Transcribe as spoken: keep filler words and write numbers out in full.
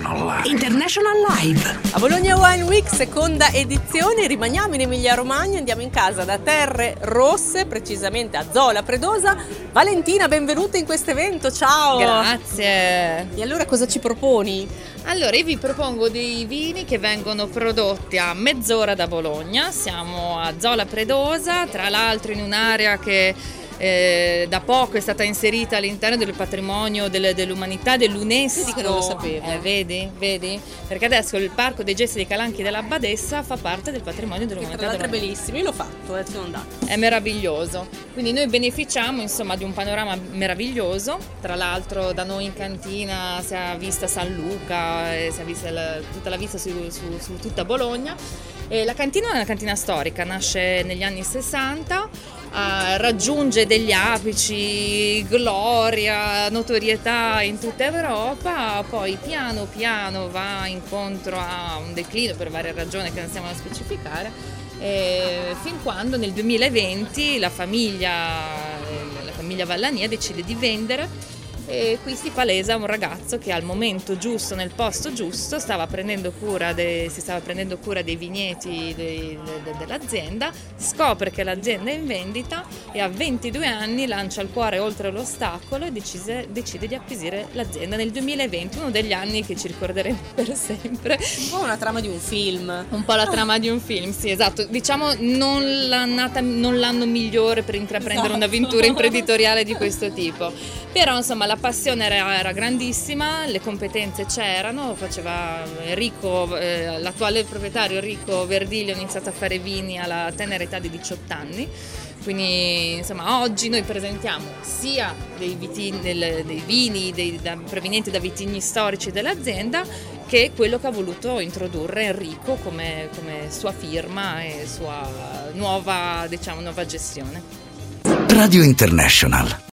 International Live. International Live. A Bologna Wine Week, seconda edizione, rimaniamo in Emilia Romagna, andiamo in casa da Terre Rosse, precisamente a Zola Predosa. Valentina, benvenuta in questo evento, ciao! Grazie! E allora cosa ci proponi? Allora, io vi propongo dei vini che vengono prodotti a mezz'ora da Bologna, siamo a Zola Predosa, tra l'altro in un'area che Eh, da poco è stata inserita all'interno del patrimonio del, dell'umanità dell'UNESCO. Vedi che non lo sapevo. Eh, vedi, vedi? Perché adesso il Parco dei Gessi dei Calanchi della Badessa fa parte del patrimonio Che dell'umanità. tra l'altro è dell'umanità. bellissimo, io l'ho fatto, eh, ci sono andata. È meraviglioso, quindi noi beneficiamo insomma di un panorama meraviglioso. Tra l'altro da noi in cantina si è vista San Luca, e si è vista la, tutta la vista su, su, su tutta Bologna. E la cantina è una cantina storica, nasce negli anni sessanta, eh, raggiunge degli apici, gloria, notorietà in tutta Europa, poi piano piano va incontro a un declino per varie ragioni che non stiamo a specificare, e fin quando nel duemilaventi la famiglia, la famiglia Vallania decide di vendere. E qui si palesa un ragazzo che al momento giusto, nel posto giusto, stava prendendo cura de, si stava prendendo cura dei vigneti de, de, dell'azienda, scopre che l'azienda è in vendita e a ventidue anni lancia il cuore oltre l'ostacolo e decise, decide di acquisire l'azienda nel duemilaventi, uno degli anni che ci ricorderemo per sempre. Un po' una trama di un film. Un po' la trama di un film, sì, esatto. Diciamo non, l'annata, non l'anno migliore per intraprendere Esatto. un'avventura imprenditoriale di questo tipo. Però insomma la passione era, era grandissima, le competenze c'erano, faceva Enrico, eh, l'attuale proprietario Enrico Verdilio ha iniziato a fare vini alla tenera età di diciotto anni. Quindi insomma oggi noi presentiamo sia dei, vitigni, del, dei vini dei, da, provenienti da vitigni storici dell'azienda che quello che ha voluto introdurre Enrico come, come sua firma e sua nuova, diciamo, nuova gestione. Radio International.